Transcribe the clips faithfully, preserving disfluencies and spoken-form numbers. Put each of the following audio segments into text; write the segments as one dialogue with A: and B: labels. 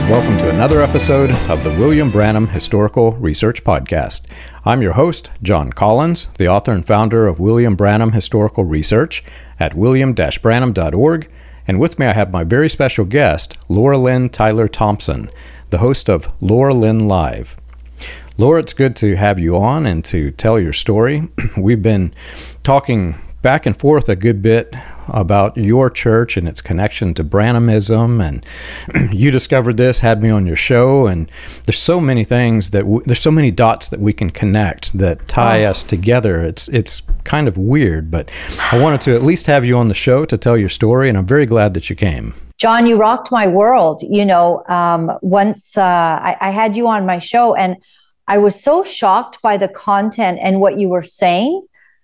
A: and welcome to another episode of the William Branham Historical Research Podcast. I'm your host, John Collins, the author and founder of William Branham Historical Research at william dash branham dot org, and with me I have my very special guest, Laura Lynn Tyler Thompson, the host of Laura Lynn Live. Laura, it's good to have you on and to tell your story. We've been talking back and forth a good bit about your church and its connection to Branhamism, and you discovered this, had me on your show, and there's so many things that w- there's so many dots that we can connect that tie oh. us together. It's it's kind of weird, but I wanted to at least have you on the show to tell your story, and I'm very glad that you came.
B: John, you rocked my world. You know, um, once uh, I, I had you on my show, and I was so shocked by the content and what you were saying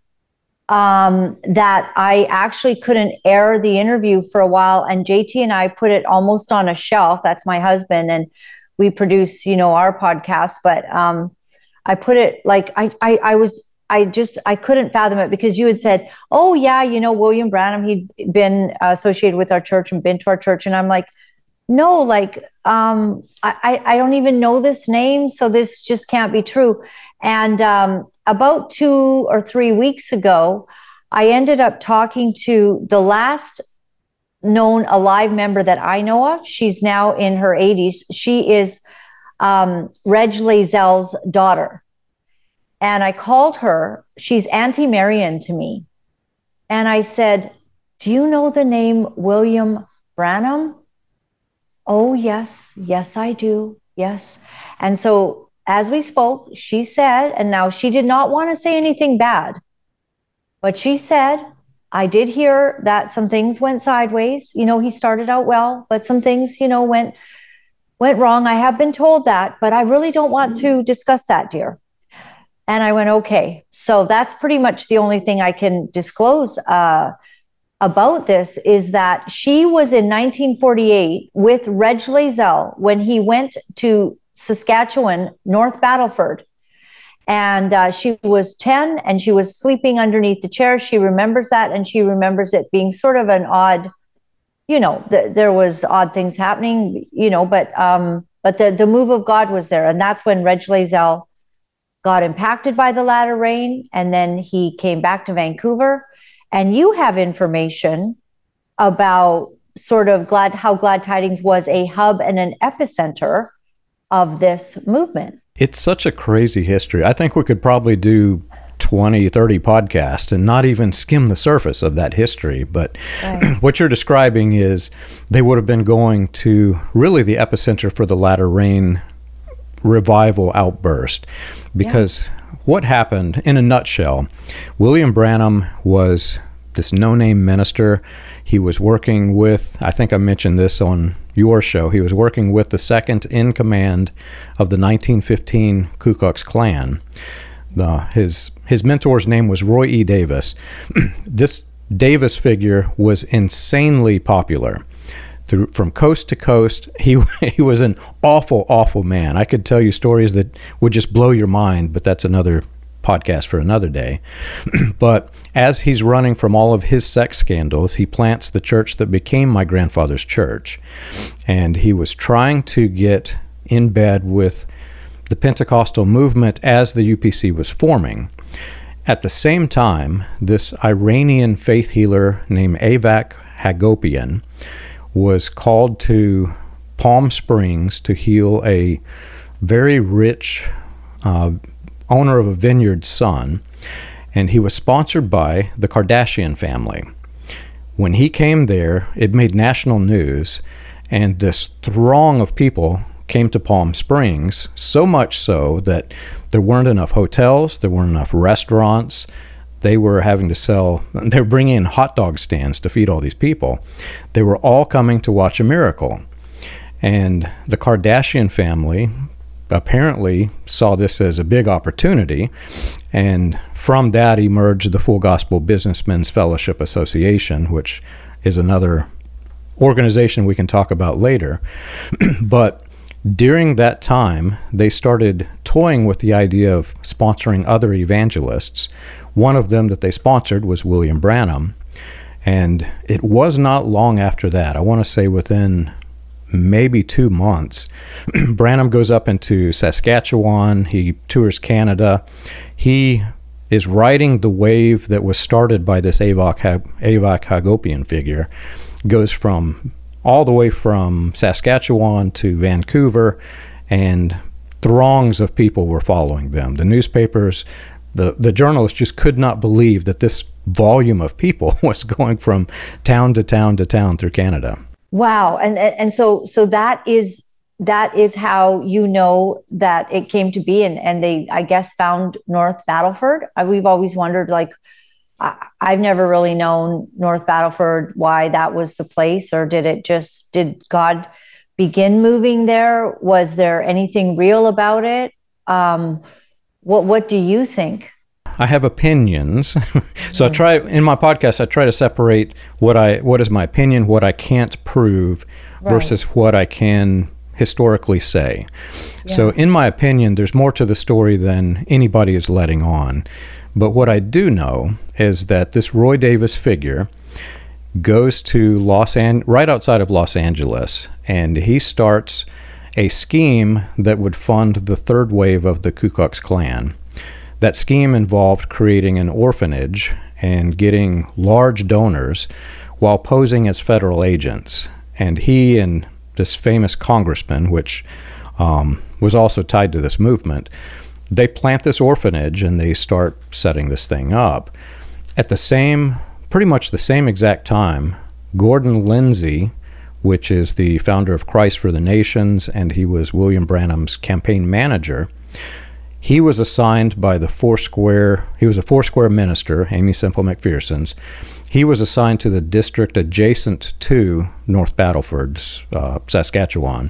B: um, that I actually couldn't air the interview for a while. And J T and I put it almost on a shelf. That's my husband. And we produce, you know, our podcast. But um, I put it like, I, I, I was, I just, I couldn't fathom it because you had said, oh yeah, you know, William Branham, he'd been associated with our church and been to our church. And I'm like, no, like, um, I, I don't even know this name. So this just can't be true. And um, about two or three weeks ago, I ended up talking to the last known alive member that I know of. She's now in her eighties. She is um, Reg Lazelle's daughter. And I called her. She's Auntie Marion to me. And I said, do you know the name William Branham? Oh, yes. Yes, I do. Yes. And so as we spoke, she said, and now she did not want to say anything bad, but she said, I did hear that some things went sideways. You know, he started out well, but some things, you know, went, went wrong. I have been told that, but I really don't want to discuss that, dear. And I went, okay. So that's pretty much the only thing I can disclose uh, about this is that she was in nineteen forty-eight with Reg Lazelle when he went to Saskatchewan, North Battleford. And uh, she was ten and she was sleeping underneath the chair. She remembers that, and she remembers it being sort of an odd, you know, th- there was odd things happening, you know, but um, but the, the move of God was there. And that's when Reg Lazelle got impacted by the latter rain. And then he came back to Vancouver. And you have information about sort of glad how Glad Tidings was a hub and an epicenter of this movement.
A: It's such a crazy history. I think we could probably do twenty, thirty podcasts and not even skim the surface of that history. But right. What you're describing is they would have been going to really the epicenter for the latter rain revival outburst. Because yeah. What happened, in a nutshell, William Branham was this no-name minister. He was working with, I think I mentioned this on your show, he was working with the second in command of the nineteen fifteen Ku Klux Klan. The, his, his mentor's name was Roy E. Davis. This Davis figure was insanely popular. Through, from coast to coast, he he was an awful, awful man. I could tell you stories that would just blow your mind, but that's another podcast for another day. But as he's running from all of his sex scandals, he plants the church that became my grandfather's church. And he was trying to get in bed with the Pentecostal movement as the U P C was forming. At the same time, this Iranian faith healer named Avak Hagopian was called to Palm Springs to heal a very rich uh, owner of a vineyard son, and he was sponsored by the Kardashian family. When he came there, it made national news, and this throng of people came to Palm Springs, so much so that there weren't enough hotels, there weren't enough restaurants. They were having to sell, they were bringing in hot dog stands to feed all these people. They were all coming to watch a miracle. And the Kardashian family apparently saw this as a big opportunity. And from that emerged the Full Gospel Businessmen's Fellowship Association, which is another organization we can talk about later. But during that time, they started toying with the idea of sponsoring other evangelists. One of them that they sponsored was William Branham. And it was not long after that, I want to say within maybe two months. Branham goes up into Saskatchewan. He tours Canada. He is riding the wave that was started by this Avak, Avak Hagopian figure. Goes from all the way from Saskatchewan to Vancouver, and throngs of people were following them. The newspapers, the, the journalists just could not believe that this volume of people was going from town to town to town through Canada.
B: Wow. And and so so that is that is how you know that it came to be, and, and they, I guess, found North Battleford. We've always wondered, like, I, I've never really known North Battleford, why that was the place, or did it just, did God begin moving there? Was there anything real about it? Um, what what do you think?
A: I have opinions. so mm-hmm. I try, in my podcast, I try to separate what I what is my opinion, what I can't prove, right, versus what I can historically say. Yeah. So in my opinion, there's more to the story than anybody is letting on. But what I do know is that this Roy Davis figure goes to Los An- right outside of Los Angeles, and he starts a scheme that would fund the third wave of the Ku Klux Klan. That scheme involved creating an orphanage and getting large donors while posing as federal agents. And he and this famous congressman, which um, was also tied to this movement, they plant this orphanage and they start setting this thing up. At the same, pretty much the same exact time, Gordon Lindsay, which is the founder of Christ for the Nations, and he was William Branham's campaign manager, he was assigned by the Foursquare, he was a Foursquare minister, Aimee Semple McPherson's. He was assigned to the district adjacent to North Battleford's, uh, Saskatchewan.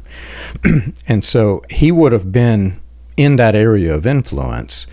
A: And so he would have been in that area of influence.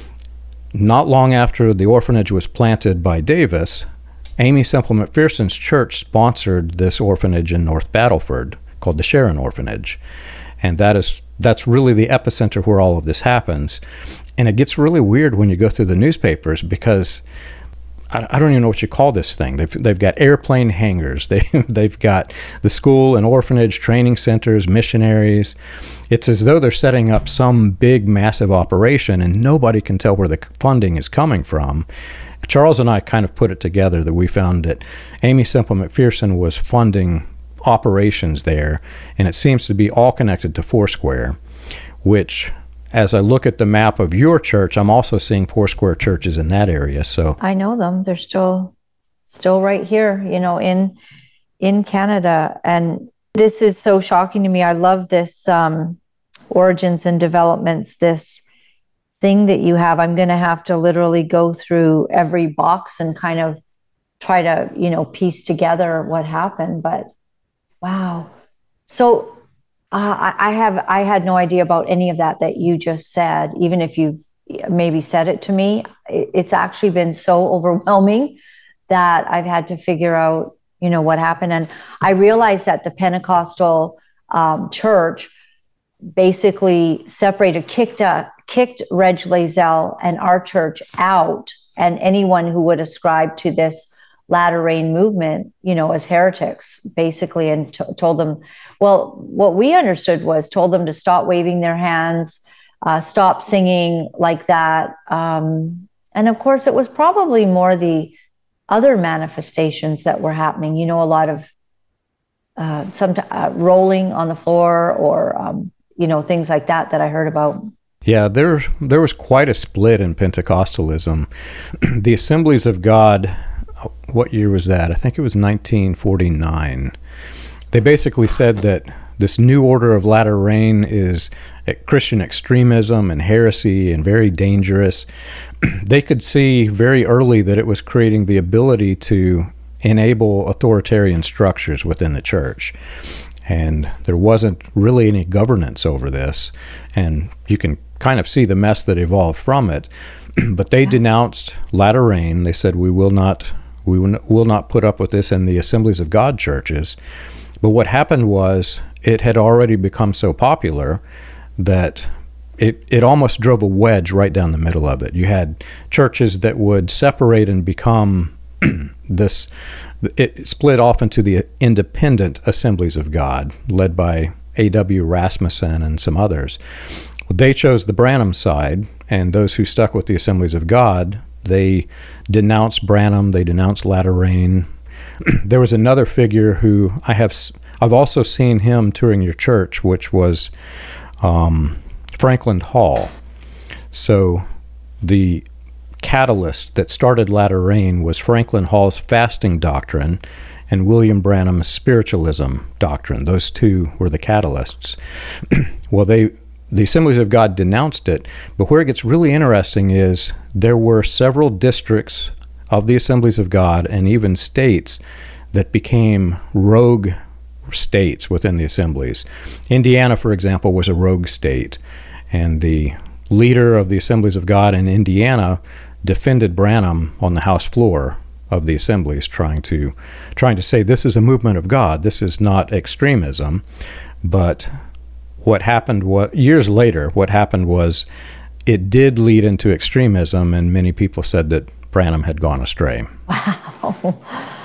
A: Not long after the orphanage was planted by Davis, Aimee Semple McPherson's church sponsored this orphanage in North Battleford called the Sharon Orphanage. And that is that's really the epicenter where all of this happens. And it gets really weird when you go through the newspapers, because I, I don't even know what you call this thing. They've they've got airplane hangars. They they've got the school and orphanage training centers, missionaries. It's as though they're setting up some big, massive operation, and nobody can tell where the funding is coming from. Charles and I kind of put it together that we found that Aimee Semple McPherson was funding operations there, and it seems to be all connected to Foursquare, which, as I look at the map of your church, I'm also seeing Foursquare churches in that area. So
B: I know them. They're still still right here, you know, in in Canada. And this is so shocking to me. I love this um, origins and developments, this thing that you have. I'm going to have to literally go through every box and kind of try to, you know, piece together what happened. But wow. So uh, I have, I had no idea about any of that that you just said, even if you've maybe said it to me. It's actually been so overwhelming that I've had to figure out, you know, what happened. And I realized that the Pentecostal um, church basically separated, kicked, a, kicked Reg Lazell and our church out, and anyone who would ascribe to this latter rain movement, you know, as heretics, basically, and t- told them, well, what we understood was told them to stop waving their hands, uh, stop singing like that. Um, and of course, it was probably more the other manifestations that were happening, you know, a lot of uh, some t- uh, rolling on the floor, or, um, you know, things like that that I heard about.
A: Yeah, there, there was quite a split in Pentecostalism. The Assemblies of God, what year was that? I think it was nineteen forty-nine. They basically said that this new order of latter rain is Christian extremism and heresy and very dangerous. They could see very early that it was creating the ability to enable authoritarian structures within the church. And there wasn't really any governance over this. And you can kind of see the mess that evolved from it. But they yeah. denounced latter rain. They said, we will not we will not put up with this in the Assemblies of God churches. But what happened was it had already become so popular that it, it almost drove a wedge right down the middle of it. You had churches that would separate and become this it split off into the Independent Assemblies of God, led by A W Rasmussen and some others. They chose the Branham side, and those who stuck with the Assemblies of God, they denounced Branham, they denounced Latter Rain. There was another figure who I have, I've also seen him touring your church, which was um, Franklin Hall. So the catalyst that started Latter Rain was Franklin Hall's fasting doctrine and William Branham's spiritualism doctrine. Those two were the catalysts. Well, they the Assemblies of God denounced it, but where it gets really interesting is there were several districts of the Assemblies of God and even states that became rogue states within the Assemblies. Indiana, for example, was a rogue state, and the leader of the Assemblies of God in Indiana defended Branham on the House floor of the Assemblies, trying to trying to say this is a movement of God, this is not extremism. But what happened was, years later, what happened was it did lead into extremism, and many people said that Branham had gone astray.
B: Wow.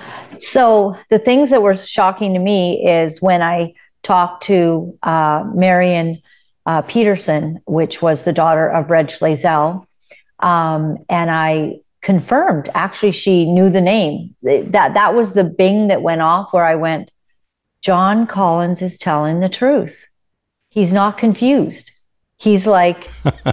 B: So the things that were shocking to me is when I talked to uh, Marion uh, Peterson, which was the daughter of Reg Lazell, um, and I confirmed, actually, she knew the name. That, that was the bing that went off where I went, John Collins is telling the truth. He's not confused. He's like,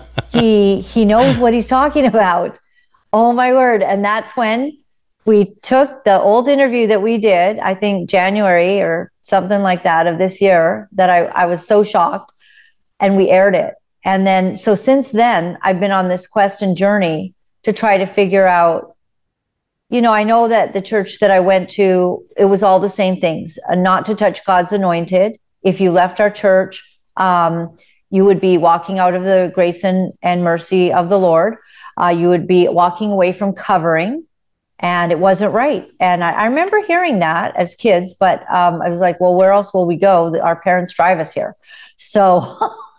B: he he knows what he's talking about. Oh my word. And that's when we took the old interview that we did, I think January or something like that of this year, that I, I was so shocked, and we aired it. And then, so since then, I've been on this quest and journey to try to figure out, you know, I know that the church that I went to, it was all the same things, uh, not to touch God's anointed. If you left our church, um, you would be walking out of the grace and, and mercy of the Lord. Uh, you would be walking away from covering, and it wasn't right. And I, I remember hearing that as kids, but um, I was like, well, where else will we go? Our parents drive us here. So,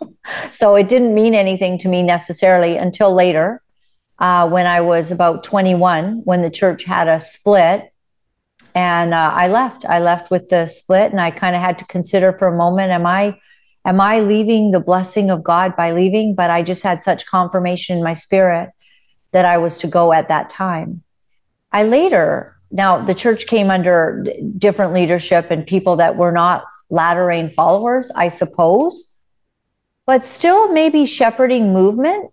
B: so it didn't mean anything to me necessarily until later, uh, when I was about twenty-one, when the church had a split, and uh, I left. I left with the split, and I kind of had to consider for a moment, am I Am I leaving the blessing of God by leaving? But I just had such confirmation in my spirit that I was to go at that time. I later, now the church came under different leadership and people that were not Latter Rain followers, I suppose, but still maybe shepherding movement,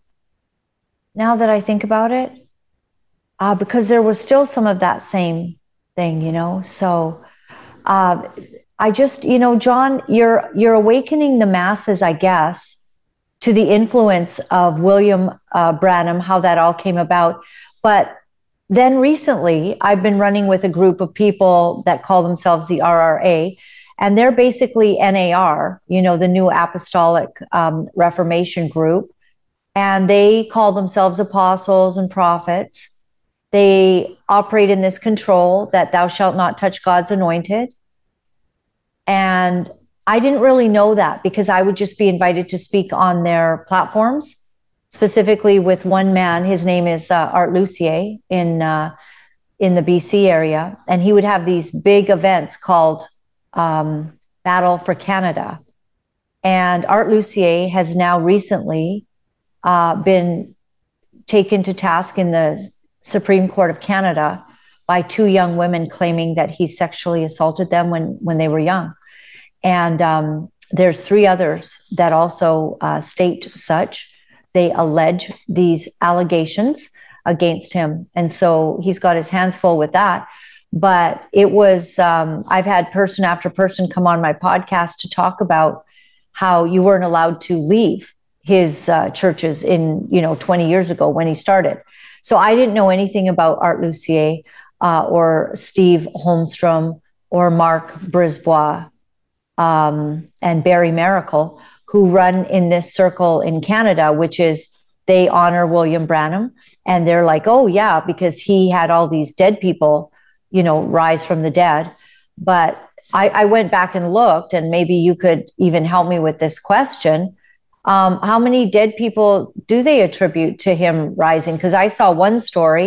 B: now that I think about it, uh, because there was still some of that same thing, you know. So uh, I just, you know, John, you're you're awakening the masses, I guess, to the influence of William uh, Branham, how that all came about. But then recently, I've been running with a group of people that call themselves the R R A, and they're basically N A R, you know, the New Apostolic um, Reformation group, and they call themselves apostles and prophets. They operate in this control that thou shalt not touch God's anointed. And I didn't really know that because I would just be invited to speak on their platforms, specifically with one man. His name is uh, Art Lucier in uh, in the B C area. And he would have these big events called um, Battle for Canada. And Art Lucier has now recently uh, been taken to task in the Supreme Court of Canada by two young women claiming that he sexually assaulted them when, when they were young. And um, there's three others that also uh, state such. They allege these allegations against him. And so he's got his hands full with that. But it was, um, I've had person after person come on my podcast to talk about how you weren't allowed to leave his uh, churches in, you know, twenty years ago when he started. So I didn't know anything about Art Lucier uh, or Steve Holmstrom or Mark Brisbois um, and Barry Miracle, who run in this circle in Canada, which is they honor William Branham. And they're like, oh, yeah, because he had all these dead people, you know, rise from the dead. But I, I went back and looked, and maybe you could even help me with this question. Um, how many dead people do they attribute to him rising? Because I saw one story,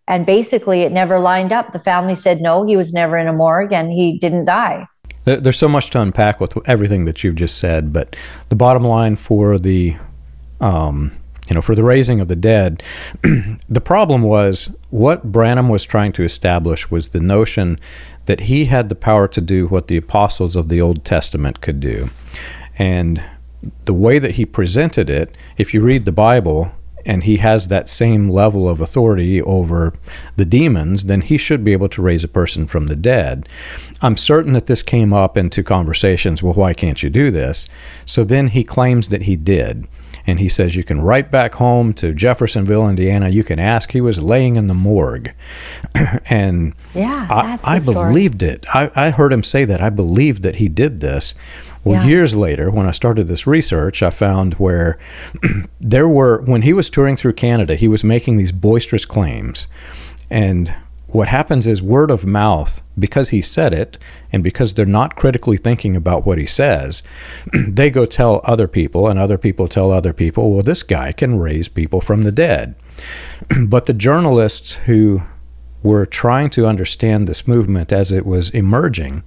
B: And basically, it never lined up. The family said, no, he was never in a morgue and he didn't die.
A: There's so much to unpack with everything that you've just said, but the bottom line for the, um, you know, for the raising of the dead, the problem was what Branham was trying to establish was the notion that he had the power to do what the apostles of the Old Testament could do. And the way that he presented it, if you read the Bible, and he has that same level of authority over the demons, then he should be able to raise a person from the dead. I'm certain that this came up into conversations, well, why can't you do this? So then he claims that he did. And he says, you can write back home to Jeffersonville, Indiana, you can ask. He was laying in the morgue. And
B: yeah, that's
A: I, I
B: the
A: believed it. I, I heard him say that. I believed that he did this. Well,
B: yeah.
A: years later, when I started this research, I found where there were, when he was touring through Canada, he was making these boisterous claims. And what happens is word of mouth, because he said it, and because they're not critically thinking about what he says, they go tell other people, and other people tell other people, well, this guy can raise people from the dead. But the journalists who were trying to understand this movement as it was emerging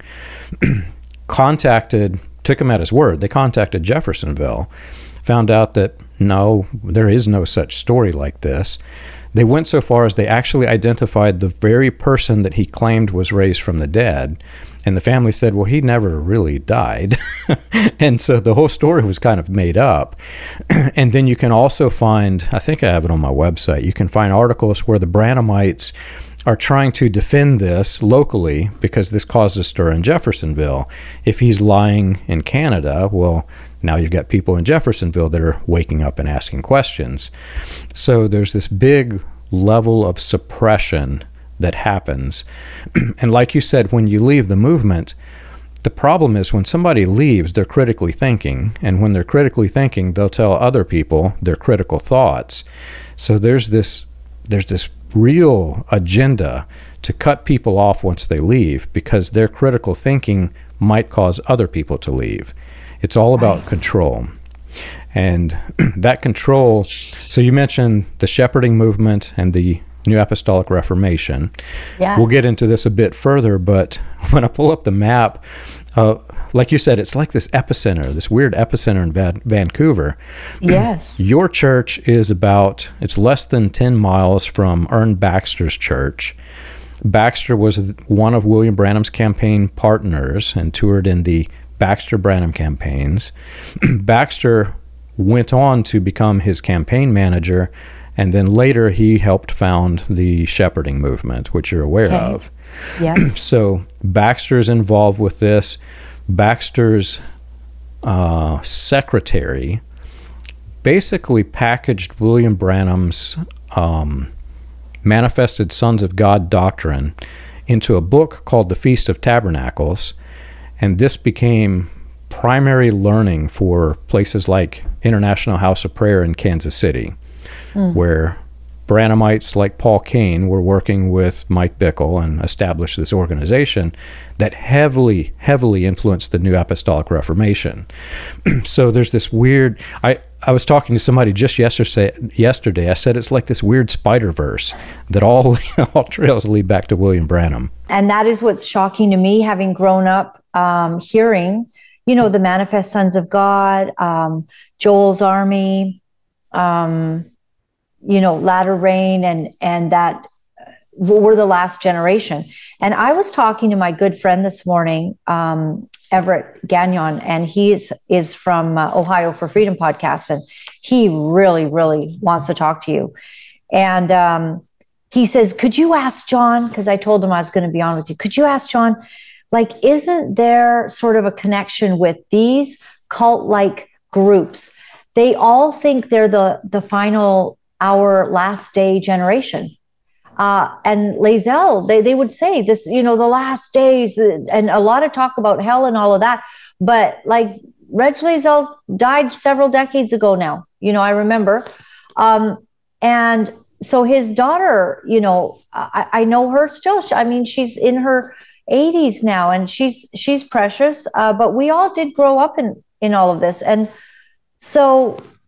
A: contacted, took him at his word. They contacted Jeffersonville, found out that no, there is no such story like this. They went so far as they actually identified the very person that he claimed was raised from the dead. And the family said, well, he never really died. And so the whole story was kind of made up. And then you can also find, I think I have it on my website, you can find articles where the Branhamites are trying to defend this locally because this caused a stir in Jeffersonville. If he's lying in Canada, well, now you've got people in Jeffersonville that are waking up and asking questions. So there's this big level of suppression that happens. And like you said, when you leave the movement, the problem is when somebody leaves, they're critically thinking. And when they're critically thinking, they'll tell other people their critical thoughts. So there's this, there's this real agenda to cut people off once they leave because their critical thinking might cause other people to leave. It's all about right. control. And that control, so you mentioned the shepherding movement and the New Apostolic Reformation.
B: Yes.
A: We'll get into this a bit further, but when I pull up the map, uh, like you said, it's like this epicenter, this weird epicenter in Va- Vancouver.
B: Yes.
A: Your church is about, it's less than ten miles from Ern Baxter's church. Baxter was one of William Branham's campaign partners and toured in the Baxter-Branham campaigns. Baxter went on to become his campaign manager, and then later he helped found the shepherding movement, which you're aware
B: okay.
A: of.
B: Yes.
A: So Baxter is involved with this. Baxter's uh, secretary basically packaged William Branham's um, Manifested Sons of God doctrine into a book called The Feast of Tabernacles, and this became primary learning for places like International House of Prayer in Kansas City, mm. where Branhamites like Paul Cain were working with Mike Bickle and established this organization that heavily, heavily influenced the New Apostolic Reformation. So there's this weird, I, I was talking to somebody just yesterday, yesterday, I said it's like this weird Spider-Verse that all, all trails lead back to William Branham.
B: And that is what's shocking to me, having grown up um, hearing, you know, the Manifest Sons of God, um, Joel's Army, um, you know, Latter Rain, and and that we're the last generation. And I was talking to my good friend this morning, um, Everett Gagnon, and he is, is from uh, Ohio for Freedom podcast, and he really, really wants to talk to you. And um, he says, could you ask John, because I told him I was going to be on with you, could you ask John, like, isn't there sort of a connection with these cult-like groups? They all think they're the the final, our last day generation. Uh, and Lazelle, they, they would say this, you know, the last days, and a lot of talk about hell and all of that. But like Reg Lazelle died several decades ago now, you know, I remember. Um, and so his daughter, you know, I, I know her still. I mean, she's in her eighties now, and she's she's precious. Uh, but we all did grow up in, in all of this. And so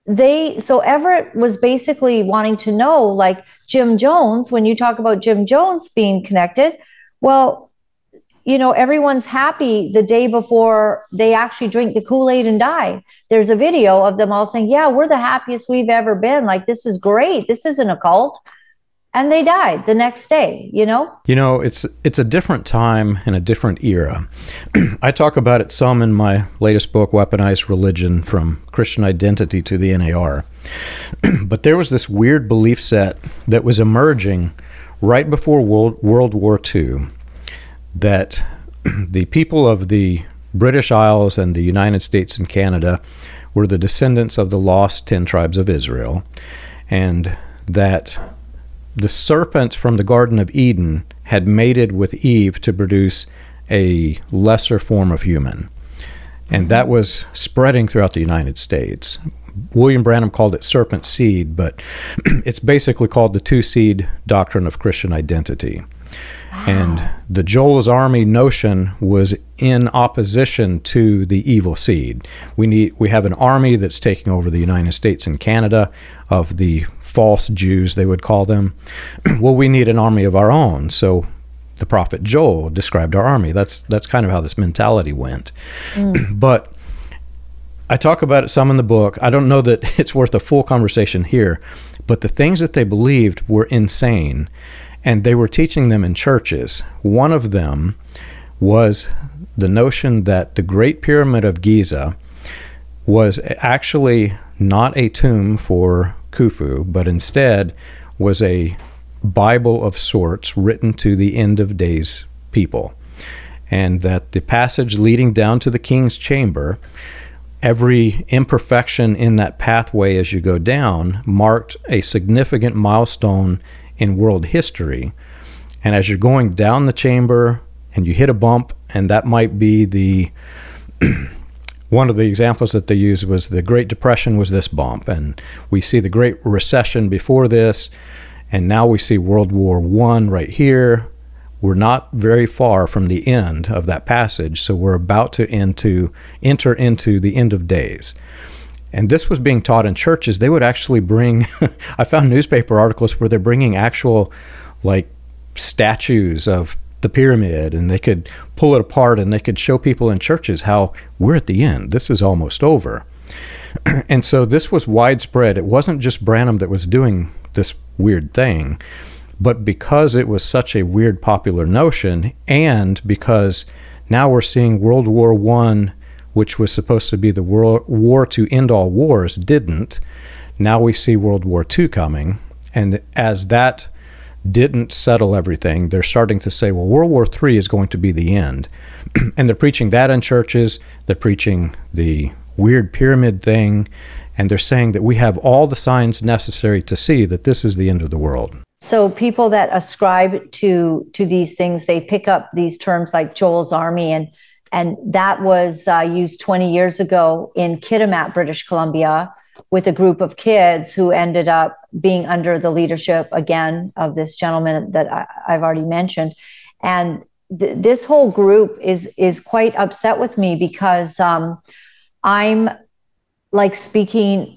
B: they, so Everett was basically wanting to know, like Jim Jones, when you talk about Jim Jones being connected, well, you know, everyone's happy the day before they actually drink the Kool-Aid and die. There's a video of them all saying, yeah, we're the happiest we've ever been. Like, this is great. This isn't a cult. And they died the next day, you know?
A: You know, it's it's a different time and a different era. I talk about it some in my latest book, Weaponized Religion, From Christian Identity to the N A R. But there was this weird belief set that was emerging right before World, World War Two, that the people of the British Isles and the United States and Canada were the descendants of the lost ten tribes of Israel, and that the serpent from the Garden of Eden had mated with Eve to produce a lesser form of human. And that was spreading throughout the United States. William Branham called it serpent seed, but it's basically called the two-seed doctrine of Christian identity. Wow. And the Joel's Army notion was in opposition to the evil seed. We need we have an army that's taking over the United States and Canada of the false Jews, they would call them. Well, we need an army of our own. So the prophet Joel described our army. That's that's kind of how this mentality went. Mm. But I talk about it some in the book. I don't know that it's worth a full conversation here, but the things that they believed were insane, and they were teaching them in churches. One of them was the notion that the Great Pyramid of Giza was actually not a tomb for Khufu, but instead was a Bible of sorts written to the end of days people. And that the passage leading down to the king's chamber, every imperfection in that pathway as you go down marked a significant milestone in world history. And as you're going down the chamber and you hit a bump, and that might be the one of the examples that they used was the Great Depression was this bump, and we see the Great Recession before this, and now we see World War One right here. We're not very far from the end of that passage, so we're about to into, enter into the end of days. And this was being taught in churches. They would actually bring, I found newspaper articles where they're bringing actual like statues of the pyramid, and they could pull it apart and they could show people in churches how we're at the end. This is almost over. And so this was widespread. It wasn't just Branham that was doing this weird thing, but because it was such a weird popular notion, and because now we're seeing World War One, which was supposed to be the world war to end all wars, didn't. Now we see World War Two coming, and as that didn't settle everything, they're starting to say, well, World War Three is going to be the end. And they're preaching that in churches. They're preaching the weird pyramid thing, and they're saying that we have all the signs necessary to see that this is the end of the world.
B: So people that ascribe to to these things, they pick up these terms like Joel's Army, and and that was uh, used twenty years ago in Kitimat, British Columbia, with a group of kids who ended up being under the leadership, again, of this gentleman that I, I've already mentioned. And th- this whole group is is quite upset with me because um, I'm like speaking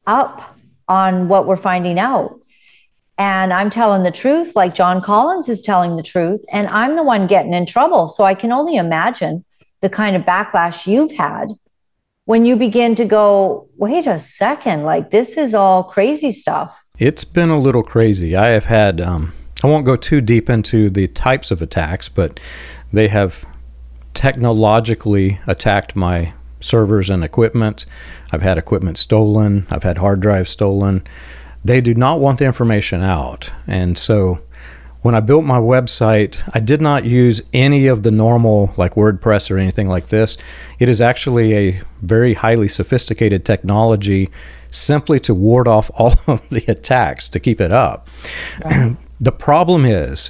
B: up on what we're finding out. And I'm telling the truth, like John Collins is telling the truth, and I'm the one getting in trouble. So I can only imagine the kind of backlash you've had when you begin to go, wait a second, like this is all crazy stuff.
A: It's been a little crazy. I have had, um, I won't go too deep into the types of attacks, but they have technologically attacked my servers and equipment. I've had equipment stolen. I've had hard drives stolen. They do not want the information out. And so when I built my website, I did not use any of the normal like WordPress or anything like this. It is actually a very highly sophisticated technology simply to ward off all of the attacks to keep it up. Right. The problem is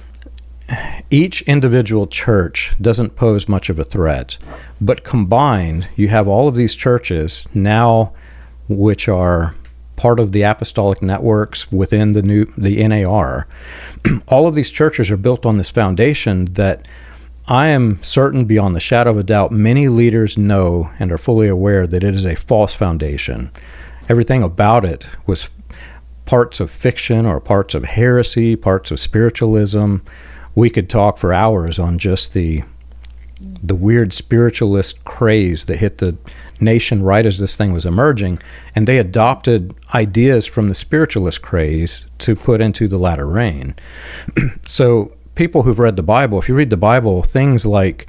A: each individual church doesn't pose much of a threat, but combined, you have all of these churches now which are part of the apostolic networks within the new the N A R. All of these churches are built on this foundation that I am certain beyond the shadow of a doubt many leaders know and are fully aware that it is a false foundation. everything about it was parts of fiction or parts of heresy, parts of spiritualism. We could talk for hours on just the the weird spiritualist craze that hit the nation right as this thing was emerging, and they adopted ideas from the spiritualist craze to put into the latter rain. So people who've read the Bible, if you read the Bible, things like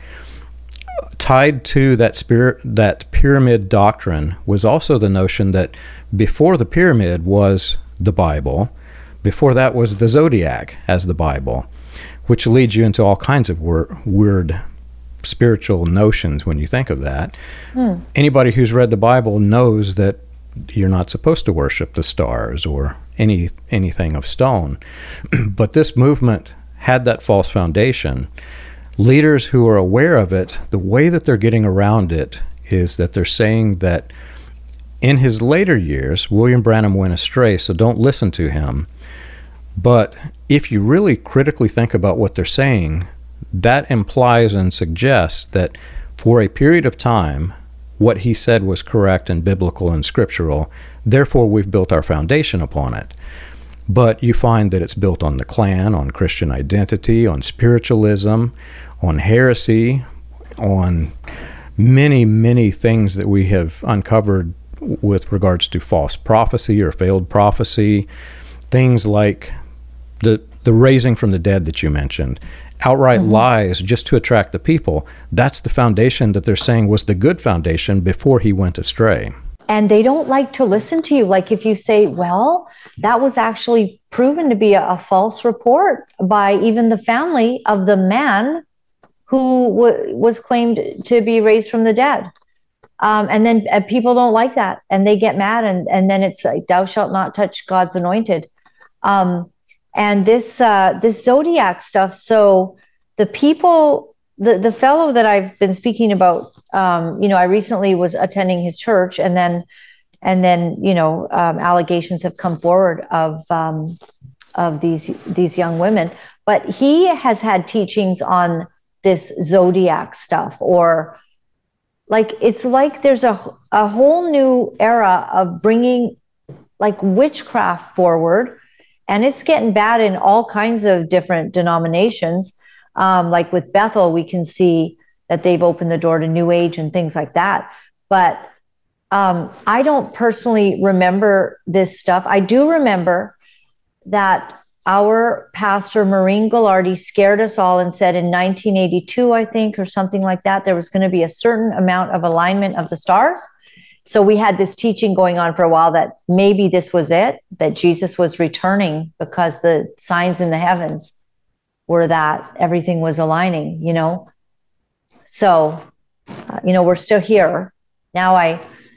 A: tied to that spirit, that pyramid doctrine was also the notion that before the pyramid was the Bible, before that was the zodiac as the Bible, which leads you into all kinds of wor- weird spiritual notions when you think of that. Hmm. Anybody who's read the Bible knows that you're not supposed to worship the stars or any anything of stone. But this movement had that false foundation. Leaders who are aware of it, the way that they're getting around it is that they're saying that in his later years, William Branham went astray, so don't listen to him. But if you really critically think about what they're saying, that implies and suggests that for a period of time, what he said was correct and biblical and scriptural. Therefore, we've built our foundation upon it. But you find that it's built on the Klan, on Christian identity, on spiritualism, on heresy, on many, many things that we have uncovered with regards to false prophecy or failed prophecy. Things like the the raising from the dead that you mentioned. Outright mm-hmm. lies just to attract the people. That's the foundation that they're saying was the good foundation before he went astray.
B: And they don't like to listen to you. Like if you say, well, that was actually proven to be a, a false report by even the family of the man who w- was claimed to be raised from the dead. Um, and then uh, people don't like that and they get mad. And, and then it's like, thou shalt not touch God's anointed. Um, and this, uh, this zodiac stuff. So the people, the, the fellow that I've been speaking about, um, you know, I recently was attending his church, and then, and then, you know, um, allegations have come forward of, um, of these, these young women, but he has had teachings on this zodiac stuff, or like, it's like there's a, a whole new era of bringing like witchcraft forward. And it's getting bad in all kinds of different denominations. Um, like with Bethel, we can see that they've opened the door to New Age and things like that. But um, I don't personally remember this stuff. I do remember that our pastor, Maureen Ghilardi, scared us all and said in nineteen eighty-two, I think, or something like that, there was going to be a certain amount of alignment of the stars. So we had this teaching going on for a while that maybe this was it, that Jesus was returning because the signs in the heavens were that everything was aligning, you know. So, uh, you know, we're still here. Now I,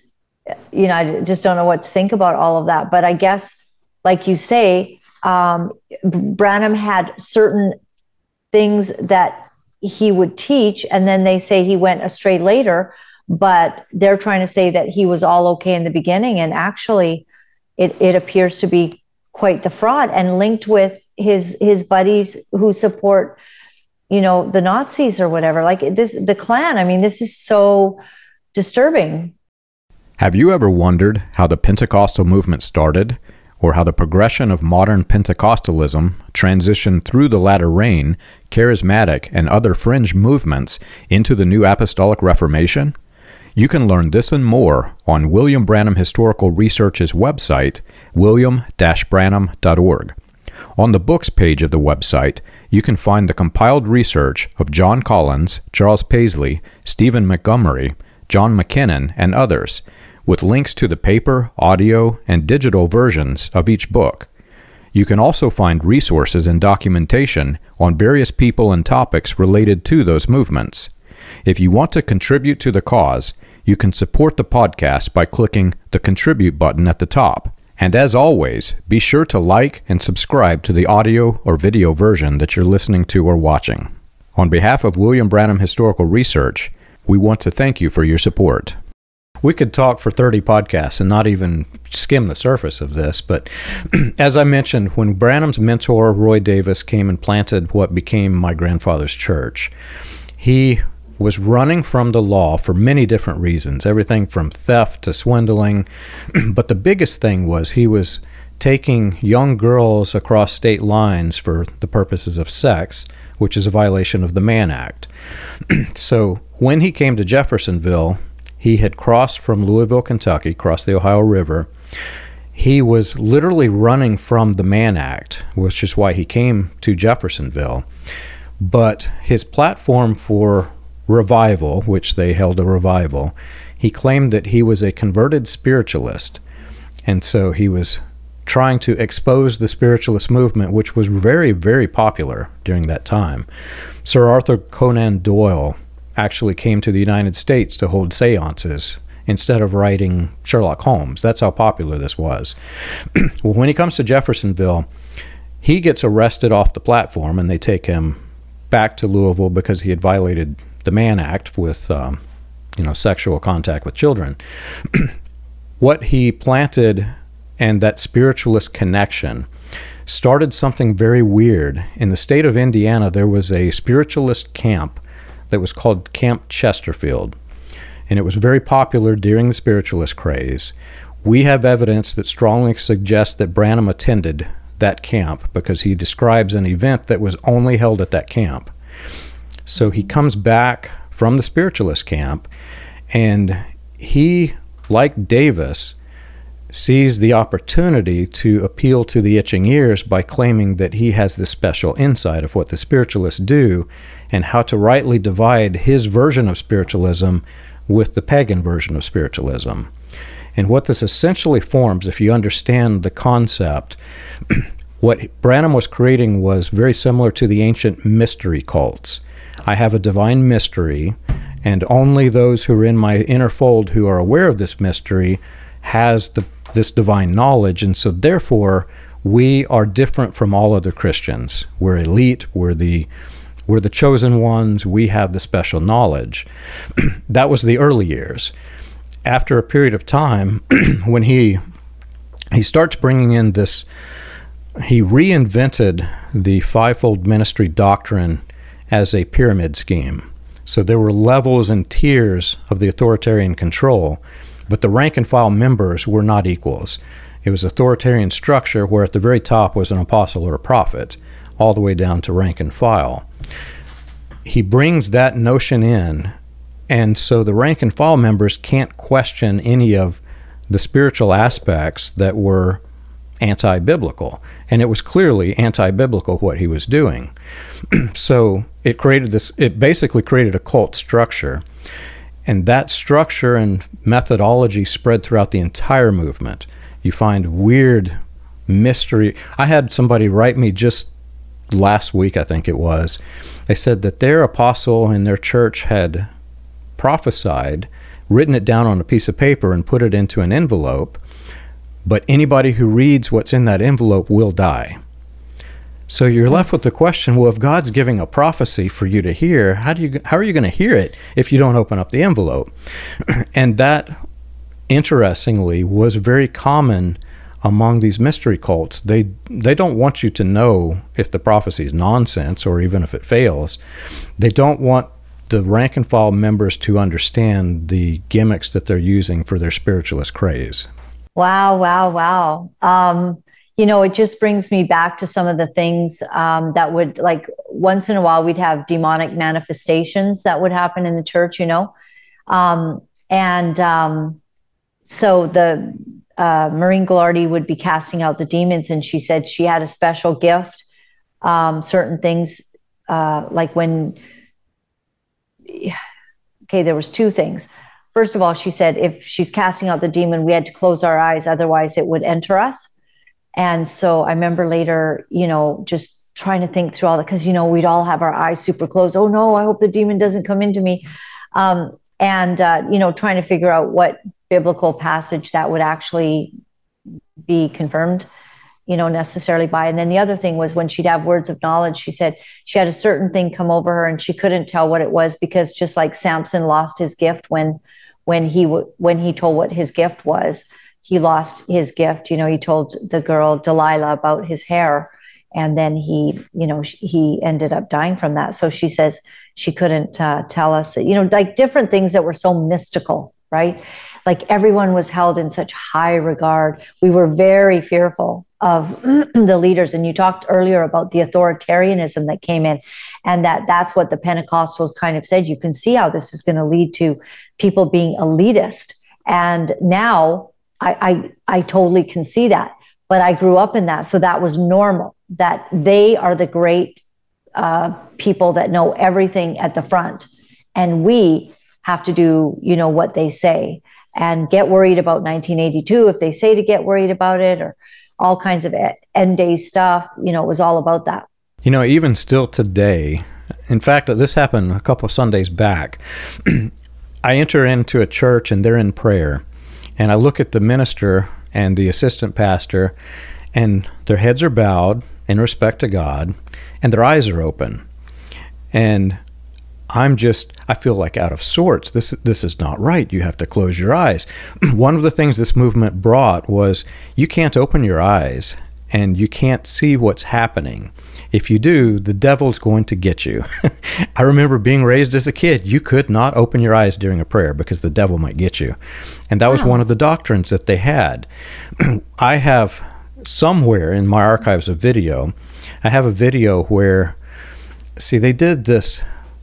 B: you know, I just don't know what to think about all of that. But I guess, like you say, um, Branham had certain things that he would teach, and then they say he went astray later. But they're trying to say that he was all okay in the beginning. And actually, it, it appears to be quite the fraud, and linked with his his buddies who support, you know, the Nazis or whatever. Like this, the Klan. I mean, this is so disturbing.
A: Have you ever wondered how the Pentecostal movement started, or how the progression of modern Pentecostalism transitioned through the latter rain, charismatic, and other fringe movements into the New Apostolic Reformation? You can learn this and more on William Branham Historical Research's website, william dash branham dot org. On the books page of the website, you can find the compiled research of John Collins, Charles Paisley, Stephen Montgomery, John McKinnon, and others, with links to the paper, audio, and digital versions of each book. You can also find resources and documentation on various people and topics related to those movements. If you want to contribute to the cause, you can support the podcast by clicking the Contribute button at the top. And as always, be sure to like and subscribe to the audio or video version that you're listening to or watching. On behalf of William Branham Historical Research, we want to thank you for your support. We could talk for thirty podcasts and not even skim the surface of this, but as I mentioned, when Branham's mentor, Roy Davis, came and planted what became my grandfather's church, he was running from the law for many different reasons, everything from theft to swindling. But the biggest thing was he was taking young girls across state lines for the purposes of sex, which is a violation of the Mann Act. So when he came to Jeffersonville, he had crossed from Louisville, Kentucky, crossed the Ohio River. He was literally running from the Mann Act, which is why he came to Jeffersonville. But his platform for revival, which they held a revival, he claimed that he was a converted spiritualist. And so he was trying to expose the spiritualist movement, which was very, very popular during that time. Sir Arthur Conan Doyle actually came to the United States to hold seances instead of writing Sherlock Holmes. That's how popular this was. Well, when he comes to Jeffersonville, he gets arrested off the platform, and they take him back to Louisville because he had violated the Mann Act with, um, you know, sexual contact with children. What he planted and that spiritualist connection started something very weird. In the state of Indiana, there was a spiritualist camp that was called Camp Chesterfield, and it was very popular during the spiritualist craze. We have evidence that strongly suggests that Branham attended that camp because he describes an event that was only held at that camp. So he comes back from the spiritualist camp, and he, like Davis, sees the opportunity to appeal to the itching ears by claiming that he has this special insight of what the spiritualists do and how to rightly divide his version of spiritualism with the pagan version of spiritualism. And what this essentially forms, if you understand the concept, what Branham was creating was very similar to the ancient mystery cults. I have a divine mystery, and only those who are in my inner fold who are aware of this mystery has the this divine knowledge, and so therefore we are different from all other Christians. We're elite, we're the we're the chosen ones, we have the special knowledge. That was the early years. After a period of time, when he he starts bringing in this, he reinvented the fivefold ministry doctrine as a pyramid scheme. So there were levels and tiers of the authoritarian control, but the rank and file members were not equals. It was authoritarian structure where at the very top was an apostle or a prophet, all the way down to rank and file. He brings that notion in, and so the rank and file members can't question any of the spiritual aspects that were anti-biblical. And it was clearly anti-biblical what he was doing. So it created this, it basically created a cult structure. And that structure and methodology spread throughout the entire movement. You find weird mystery. I had somebody write me just last week, I think it was. They said that their apostle in their church had prophesied, written it down on a piece of paper and put it into an envelope, but anybody who reads what's in that envelope will die. So you're left with the question, well, if God's giving a prophecy for you to hear, how do you how are you going to hear it if you don't open up the envelope? And that, interestingly, was very common among these mystery cults. They they don't want you to know if the prophecy is nonsense or even if it fails. They don't want the rank and file members to understand the gimmicks that they're using for their spiritualist craze.
B: Wow, wow, wow. Um, you know, it just brings me back to some of the things um, that would, like, once in a while we'd have demonic manifestations that would happen in the church, you know. Um, and um, so the uh, Maureen Ghilardi would be casting out the demons, and she said she had a special gift. Um, certain things, uh, like when, okay, there was two things. First of all, she said if she's casting out the demon, we had to close our eyes, otherwise it would enter us. And so I remember later, you know, just trying to think through all that, because, you know, we'd all have our eyes super closed. Oh, no, I hope the demon doesn't come into me. Um, and, uh, you know, trying to figure out what biblical passage that would actually be confirmed, you know, necessarily by. And then the other thing was when she'd have words of knowledge, she said she had a certain thing come over her and she couldn't tell what it was, because just like Samson lost his gift when when he w- when he told what his gift was, he lost his gift. You know, he told the girl Delilah about his hair, and then he, you know, he ended up dying from that. So she says she couldn't uh, tell us, you know, like different things that were so mystical, right? Like everyone was held in such high regard. We were very fearful of the leaders. And you talked earlier about the authoritarianism that came in, and that that's what the Pentecostals kind of said. You can see how this is going to lead to people being elitist. And now I, I, I totally can see that. But I grew up in that. So that was normal, that they are the great uh, people that know everything at the front. And we have to do, you know, what they say and get worried about nineteen eighty-two if they say to get worried about it, or all kinds of end day stuff. You know, it was all about that.
A: You know, even still today, in fact, this happened a couple of Sundays back. I enter into a church and they're in prayer, and I look at the minister and the assistant pastor, and their heads are bowed in respect to God, and their eyes are open. And I'm just, I feel like out of sorts. This this is not right. You have to close your eyes. One of the things this movement brought was you can't open your eyes and you can't see what's happening. If you do, the devil's going to get you. I remember being raised as a kid. You could not open your eyes during a prayer because the devil might get you. And that wow. was one of the doctrines that they had. I have somewhere in my archives of video, I have a video where, see, they did this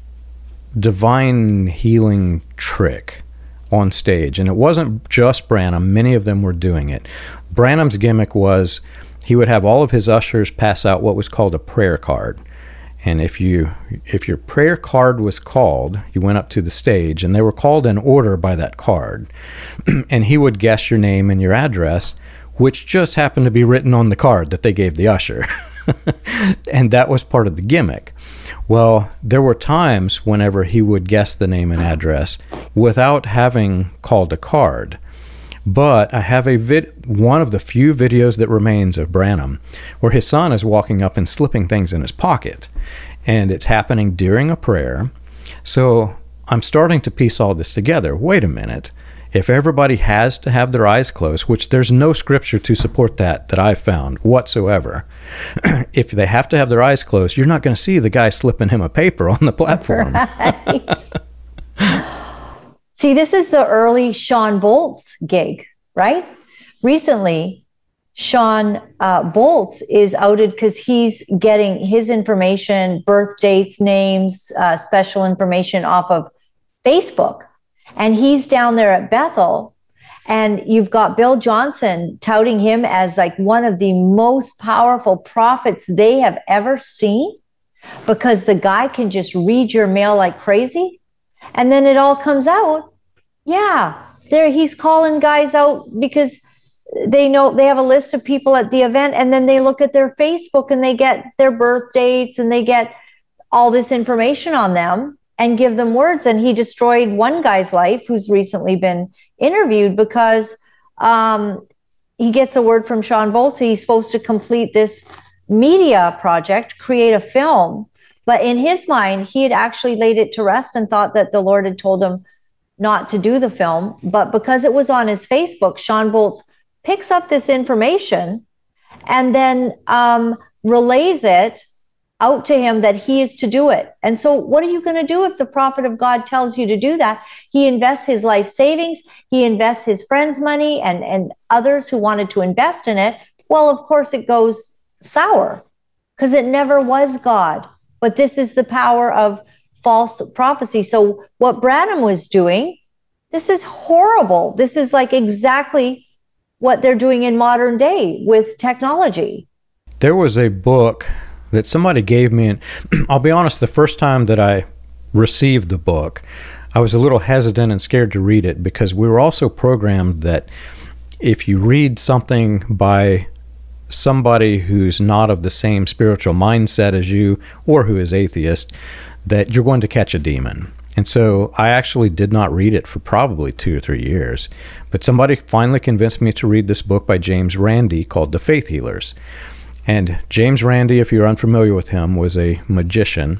A: divine healing trick on stage. And it wasn't just Branham. Many of them were doing it. Branham's gimmick was he would have all of his ushers pass out what was called a prayer card. And if you if your prayer card was called, you went up to the stage, and they were called in order by that card. And he would guess your name and your address, which just happened to be written on the card that they gave the usher. And that was part of the gimmick. Well, there were times whenever he would guess the name and address without having called a card. But I have a vid- one of the few videos that remains of Branham where his son is walking up and slipping things in his pocket. And it's happening during a prayer. So I'm starting to piece all this together. Wait a minute. If everybody has to have their eyes closed, which there's no scripture to support that that I've found whatsoever, if they have to have their eyes closed, you're not going to see the guy slipping him a paper on the platform.
B: Right. See, this is the early Shawn Bolz gig, right? Recently, Shawn uh, Bolz is outed because he's getting his information, birth dates, names, uh, special information off of Facebook. And he's down there at Bethel, and you've got Bill Johnson touting him as like one of the most powerful prophets they have ever seen, because the guy can just read your mail like crazy. And then it all comes out. Yeah, there he's calling guys out because they know they have a list of people at the event, and then they look at their Facebook and they get their birth dates and they get all this information on them and give them words. And he destroyed one guy's life who's recently been interviewed because um, he gets a word from Shawn Bolz. He's supposed to complete this media project, create a film. But in his mind, he had actually laid it to rest and thought that the Lord had told him not to do the film. But because it was on his Facebook, Shawn Bolz picks up this information and then um, relays it out to him that he is to do it. And so what are you going to do if the prophet of God tells you to do that? He invests his life savings, he invests his friends' money and, and others who wanted to invest in it. Well, of course it goes sour because it never was God. But this is the power of false prophecy. So what Branham was doing, this is horrible. This is like exactly what they're doing in modern day with technology.
A: There was a book that somebody gave me, and I'll be honest, the first time that I received the book, I was a little hesitant and scared to read it because we were also programmed that if you read something by somebody who's not of the same spiritual mindset as you or who is atheist, that you're going to catch a demon. And so I actually did not read it for probably two or three years. But somebody finally convinced me to read this book by James Randi called The Faith Healers. And James Randi, if you're unfamiliar with him, was a magician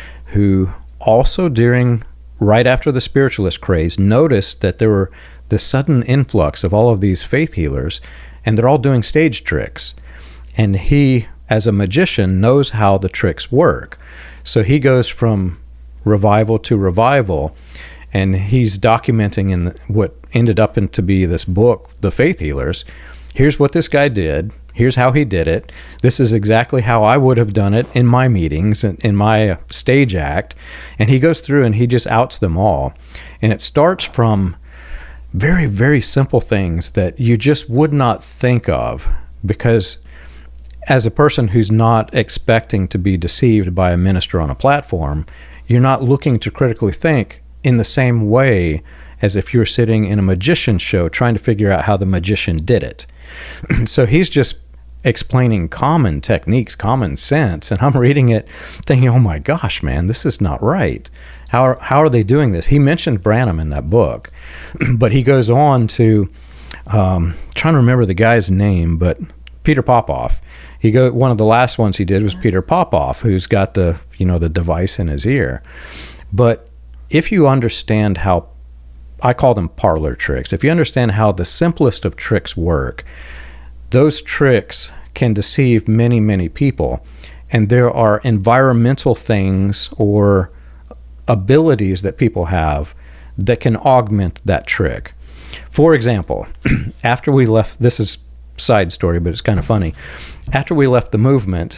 A: who also during, right after the spiritualist craze, noticed that there were this sudden influx of all of these faith healers, and they're all doing stage tricks. And he, as a magician, knows how the tricks work. So he goes from revival to revival. And he's documenting in the, what ended up in, to be this book, The Faith Healers. Here's what this guy did. Here's how he did it. This is exactly how I would have done it in my meetings, in, in my stage act. And he goes through and he just outs them all. And it starts from very, very simple things that you just would not think of, because as a person who's not expecting to be deceived by a minister on a platform, you're not looking to critically think in the same way as if you're sitting in a magician's show trying to figure out how the magician did it. So he's just explaining common techniques, common sense, and I'm reading it thinking, oh my gosh, man, this is not right. How are, how are they doing this? He mentioned Branham in that book, but he goes on to, um, trying to remember the guy's name, but Peter Popoff. He go one of the last ones he did was Peter Popoff, who's got the, you know, the device in his ear. But if you understand how, I call them parlor tricks, if you understand how the simplest of tricks work, those tricks can deceive many, many people. And there are environmental things or abilities that people have that can augment that trick. For example, after we left, this is side story, but it's kind of funny. After we left the movement,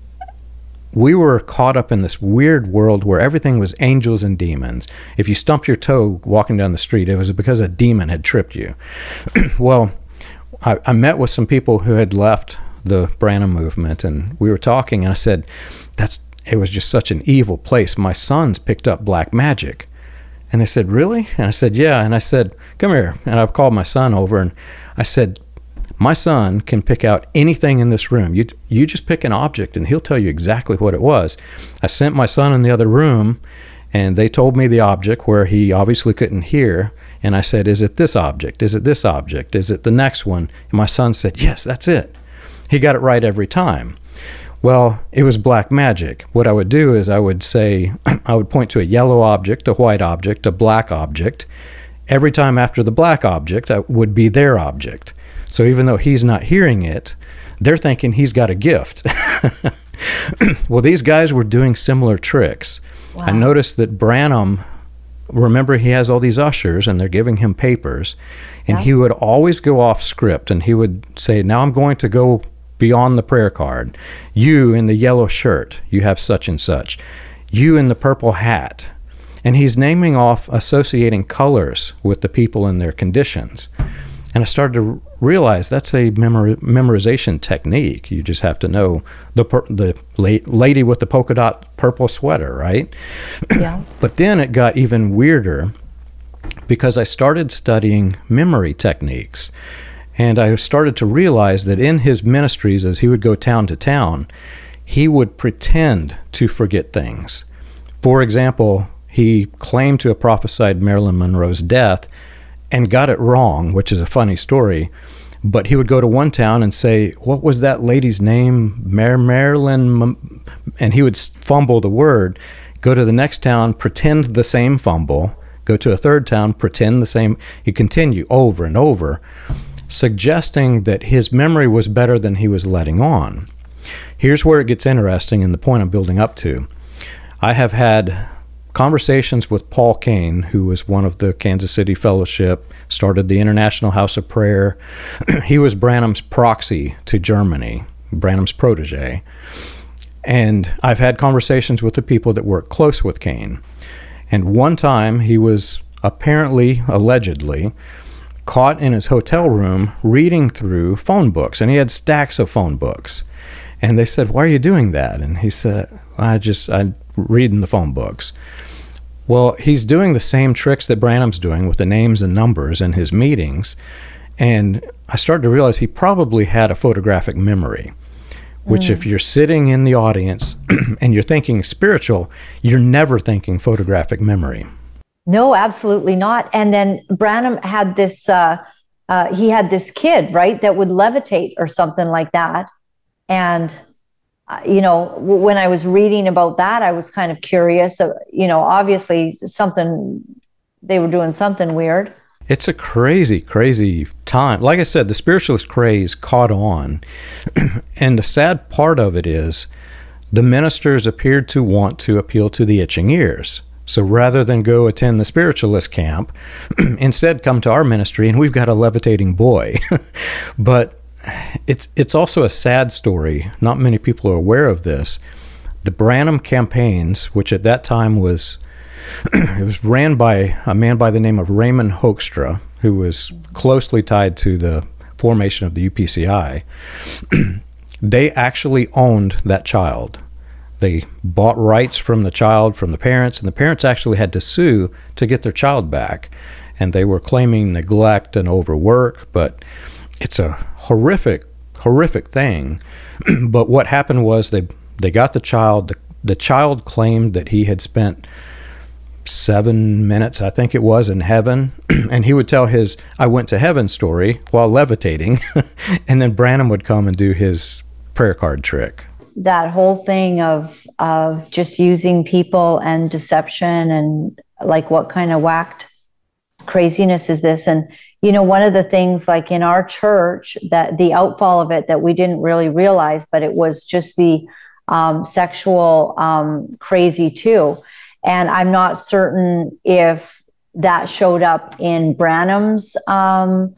A: we were caught up in this weird world where everything was angels and demons. If you stumped your toe walking down the street, it was because a demon had tripped you. Well, I, I met with some people who had left the Branham movement, and we were talking, and I said, "That's it was just such an evil place. My sons picked up black magic." And they said, "Really?" And I said, "Yeah." And I said, "Come here." And I called my son over, and I said, "My son can pick out anything in this room. You you just pick an object and he'll tell you exactly what it was." I sent my son in the other room, and they told me the object where he obviously couldn't hear. And I said, "Is it this object? Is it this object? Is it the next one?" And my son said, "Yes, that's it." He got it right every time. Well, it was black magic. What I would do is I would say, I would point to a yellow object, a white object, a black object. Every time after the black object I would be their object. So even though he's not hearing it, they're thinking he's got a gift. Well, these guys were doing similar tricks. Wow. I noticed that Branham, remember, he has all these ushers and they're giving him papers, and yeah. he would always go off script, and he would say, "Now I'm going to go beyond the prayer card. You in the yellow shirt, you have such and such. You in the purple hat." And he's naming off, associating colors with the people and their conditions. And I started to realize that's a memor- memorization technique. You just have to know the per- the la- lady with the polka dot purple sweater, right?
B: Yeah.
A: But then it got even weirder because I started studying memory techniques. And I started to realize that in his ministries, as he would go town to town, he would pretend to forget things. For example, he claimed to have prophesied Marilyn Monroe's death and got it wrong, which is a funny story. But he would go to one town and say, "What was that lady's name? Mar- Marilyn," and he would fumble the word. Go to the next town, pretend the same fumble. Go to a third town, pretend the same. He'd continue over and over, suggesting that his memory was better than he was letting on. Here's where it gets interesting, and the point I'm building up to. I have had conversations with Paul Cain, who was one of the Kansas City Fellowship, started the International House of Prayer. He was Branham's proxy to Germany, Branham's protege. And I've had conversations with the people that work close with Cain. And one time he was apparently, allegedly, caught in his hotel room reading through phone books, and he had stacks of phone books. And they said, "Why are you doing that?" And he said, I just, I'm reading the phone books. Well, he's doing the same tricks that Branham's doing with the names and numbers in his meetings. And I started to realize he probably had a photographic memory, which mm. if you're sitting in the audience and you're thinking spiritual, you're never thinking photographic memory.
B: No, absolutely not. And then Branham had this, uh, uh, he had this kid, right, that would levitate or something like that. And, uh, you know, w- when I was reading about that, I was kind of curious. Uh, you know, obviously something, they were doing something weird.
A: It's a crazy, crazy time. Like I said, the spiritualist craze caught on. And the sad part of it is the ministers appeared to want to appeal to the itching ears. So rather than go attend the spiritualist camp, instead come to our ministry and we've got a levitating boy. But it's it's also a sad story. Not many people are aware of this. The Branham campaigns, which at that time was it was ran by a man by the name of Raymond Hoekstra, who was closely tied to the formation of the U P C I. They actually owned that child. They bought rights from the child, from the parents, and the parents actually had to sue to get their child back. And they were claiming neglect and overwork, but it's a horrific, horrific thing. But what happened was they they got the child. The, the child claimed that he had spent seven minutes, I think it was, in heaven. And he would tell his I went to heaven story while levitating. And then Branham would come and do his prayer card trick.
B: That whole thing of of just using people and deception, and like, what kind of whacked craziness is this? And you know, one of the things, like in our church, that the outfall of it that we didn't really realize, but it was just the um, sexual um, crazy too. And I'm not certain if that showed up in Branham's um,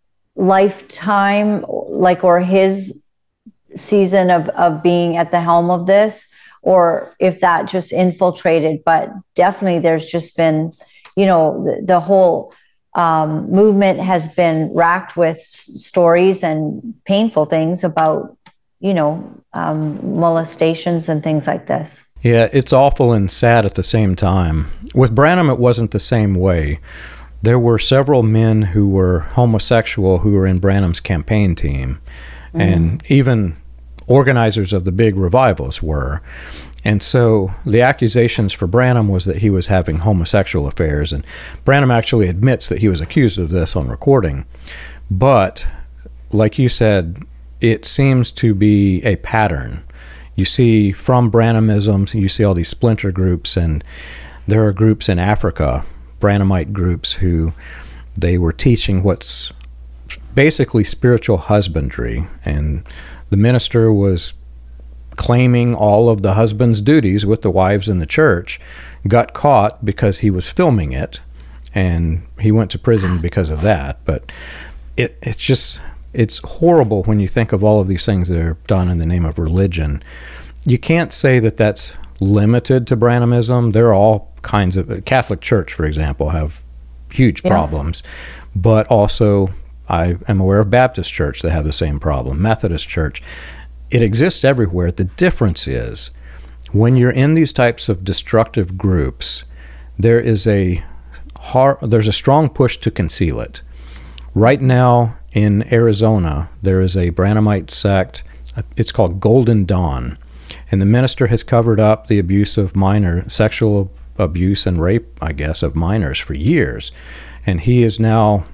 B: lifetime, like, or his season of, of being at the helm of this, or if that just infiltrated. But definitely there's just been, you know, the, the whole um, movement has been racked with s- stories and painful things about, you know, um, molestations and things like this.
A: Yeah, it's awful and sad at the same time. With Branham, it wasn't the same way. There were several men who were homosexual who were in Branham's campaign team, mm. and even organizers of the big revivals were. And so the accusations for Branham was that he was having homosexual affairs, and Branham actually admits that he was accused of this on recording. But like you said, it seems to be a pattern. You see from Branhamism, you see all these splinter groups, and there are groups in Africa, Branhamite groups, who they were teaching what's basically spiritual husbandry, and the minister was claiming all of the husband's duties with the wives in the church, got caught because he was filming it, and he went to prison because of that. But it it's just, it's horrible when you think of all of these things that are done in the name of religion. You can't say that that's limited to Branhamism. There are all kinds of, Catholic Church, for example, have huge yeah. problems, but also I am aware of Baptist Church that have the same problem, Methodist Church. It exists everywhere. The difference is when you're in these types of destructive groups, there is a hard, there's a strong push to conceal it. Right now in Arizona, there is a Branhamite sect. It's called Golden Dawn, and the minister has covered up the abuse of minor, sexual abuse and rape, I guess, of minors for years, and he is now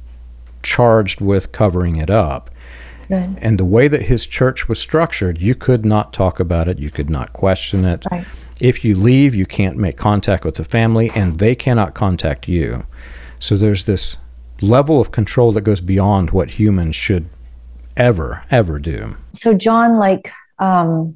A: charged with covering it up. Good. And the way that his church was structured, you could not talk about it, you could not question it. Right. If you leave, you can't make contact with the family, and they cannot contact you. So there's this level of control that goes beyond what humans should ever, ever do. So
B: John, like, um,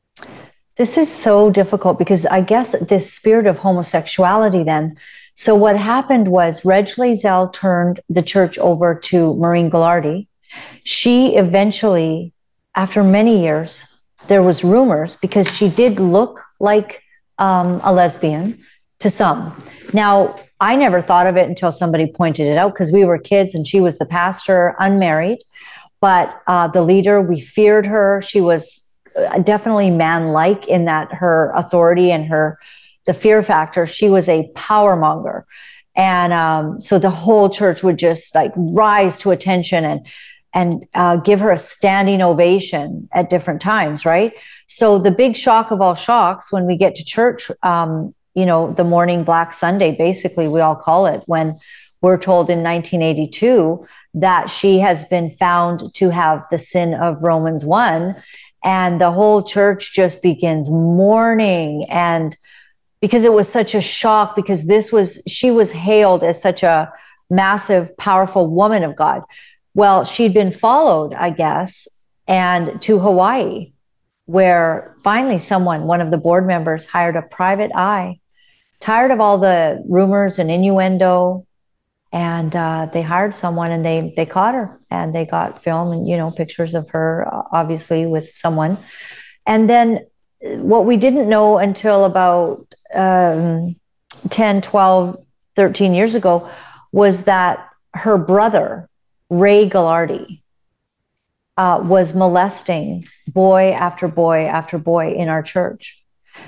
B: this is so difficult, because I guess this spirit of homosexuality then, so what happened was Reg Lazell turned the church over to Maureen Ghilardi. She eventually, after many years, there was rumors, because she did look like um, a lesbian to some. Now, I never thought of it until somebody pointed it out, because we were kids and she was the pastor, unmarried. But uh, the leader, we feared her. She was definitely man-like in that her authority and her, the fear factor. She was a power monger. And um, so the whole church would just like rise to attention and and uh, give her a standing ovation at different times, right? So the big shock of all shocks when we get to church, um, you know, the morning Black Sunday, basically we all call it, when we're told in nineteen eighty-two that she has been found to have the sin of Romans one, and the whole church just begins mourning. And because it was such a shock, because this was, she was hailed as such a massive, powerful woman of God. Well, she'd been followed, I guess, and to Hawaii, where finally someone, one of the board members, hired a private eye tired of all the rumors and innuendo. And uh, they hired someone, and they they caught her, and they got film and, you know, pictures of her, obviously with someone. And then what we didn't know until about um, ten, twelve, thirteen years ago was that her brother, Ray Gallardi, uh, was molesting boy after boy after boy in our church.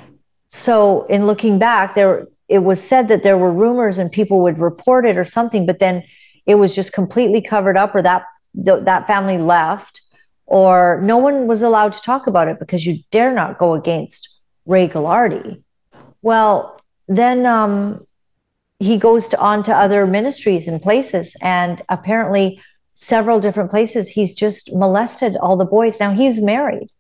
B: So in looking back, there it was said that there were rumors and people would report it or something, but then it was just completely covered up, or that th- that family left, or no one was allowed to talk about it because you dare not go against Ray Gallardi. Well, then um, he goes to, on to other ministries and places, and apparently several different places he's just molested all the boys. Now he's married,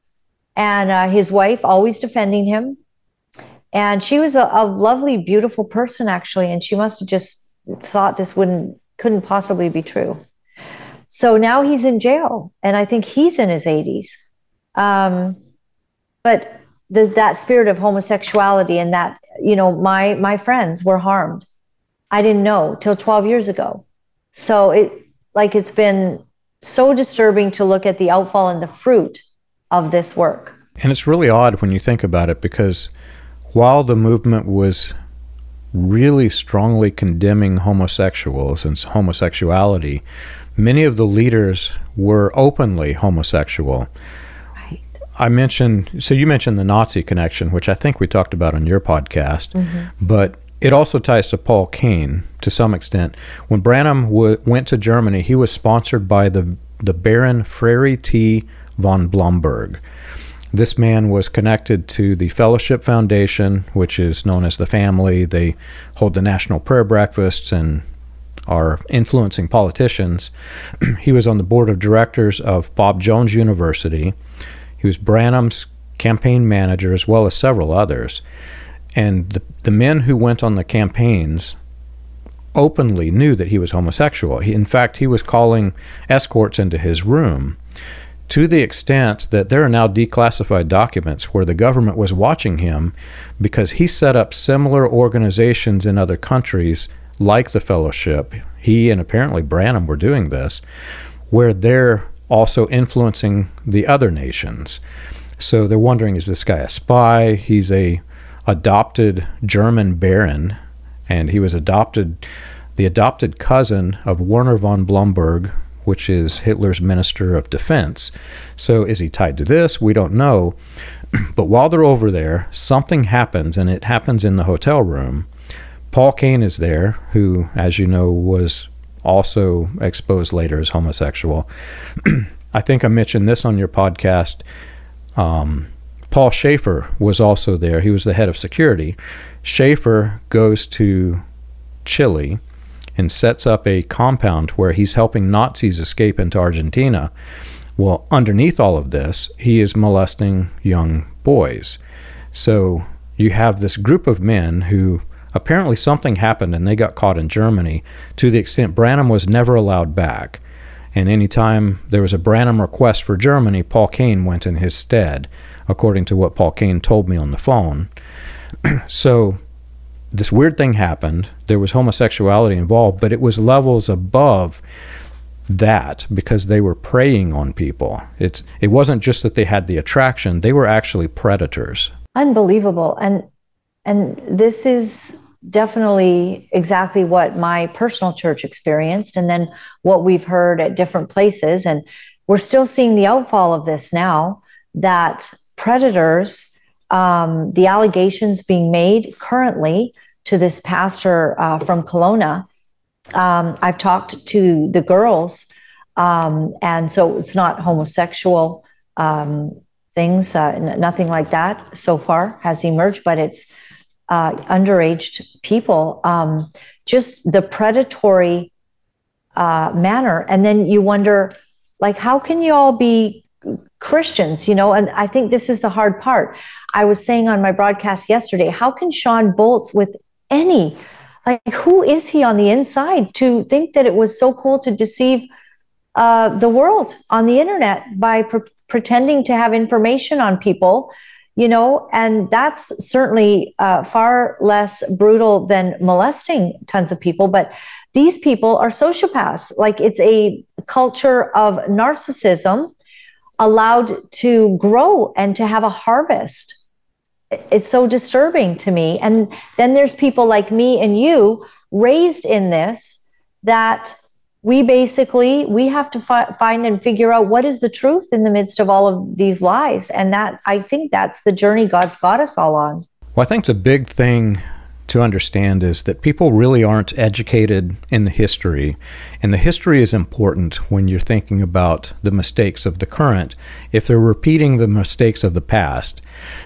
B: and uh, his wife always defending him. And she was a, a lovely, beautiful person, actually, and she must have just thought this wouldn't couldn't possibly be true. So now he's in jail, and I think he's in his eighties. Um, but the, that spirit of homosexuality, and that, you know, my my friends were harmed. I didn't know till twelve years ago. So it like it's been so disturbing to look at the outfall and the fruit of this work.
A: And it's really odd when you think about it, because while the movement was really strongly condemning homosexuals and homosexuality, many of the leaders were openly homosexual.
B: Right.
A: I mentioned, so you mentioned the Nazi connection, which I think we talked about on your podcast, mm-hmm. but it also ties to Paul Cain to some extent. When Branham w- went to Germany, he was sponsored by the, the Baron Frere T. von Blomberg. This man was connected to the Fellowship Foundation, which is known as the Family. They hold the National Prayer Breakfasts and are influencing politicians. He was on the board of directors of Bob Jones University. He was Branham's campaign manager, as well as several others. And the, the men who went on the campaigns openly knew that he was homosexual. He, in fact, he was calling escorts into his room, to the extent that there are now declassified documents where the government was watching him because he set up similar organizations in other countries like the Fellowship. He and apparently Branham were doing this, where they're also influencing the other nations. So they're wondering, is this guy a spy? He's a adopted German baron, and he was adopted, the adopted cousin of Werner von Blomberg, which is Hitler's Minister of Defense. So is he tied to this? We don't know. But while they're over there, something happens, and it happens in the hotel room. Paul Cain is there, who, as you know, was also exposed later as homosexual. I think I mentioned this on your podcast. Um, Paul Schaefer was also there. He was the head of security. Schaefer goes to Chile and sets up a compound where he's helping Nazis escape into Argentina. Well, underneath all of this, he is molesting young boys. So you have this group of men who apparently something happened and they got caught in Germany, to the extent Branham was never allowed back. And anytime there was a Branham request for Germany, Paul Cain went in his stead, according to what Paul Cain told me on the phone. So this weird thing happened. There was homosexuality involved, but it was levels above that because they were preying on people. It's it wasn't just that they had the attraction, they were actually predators.
B: Unbelievable. And and this is definitely exactly what my personal church experienced, and then what we've heard at different places. And we're still seeing the outfall of this now, that predators, um, the allegations being made currently to this pastor uh, from Kelowna. Um, I've talked to the girls, um, and so it's not homosexual um, things, uh, n- nothing like that so far has emerged, but it's uh, underage people, um, just the predatory uh, manner. And then you wonder, like, how can you all be Christians, you know? And I think this is the hard part. I was saying on my broadcast yesterday, how can Shawn Bolz, with any, like, who is he on the inside to think that it was so cool to deceive uh, the world on the internet by pre- pretending to have information on people, you know, and that's certainly uh, far less brutal than molesting tons of people. But these people are sociopaths. Like, it's a culture of narcissism allowed to grow and to have a harvest. It's so disturbing to me. And then there's people like me and you raised in this, that we basically, we have to fi- find and figure out what is the truth in the midst of all of these lies. And that, I think that's the journey God's got us all on.
A: Well, I think the big thing to understand is that people really aren't educated in the history. And the history is important when you're thinking about the mistakes of the current. If they're repeating the mistakes of the past,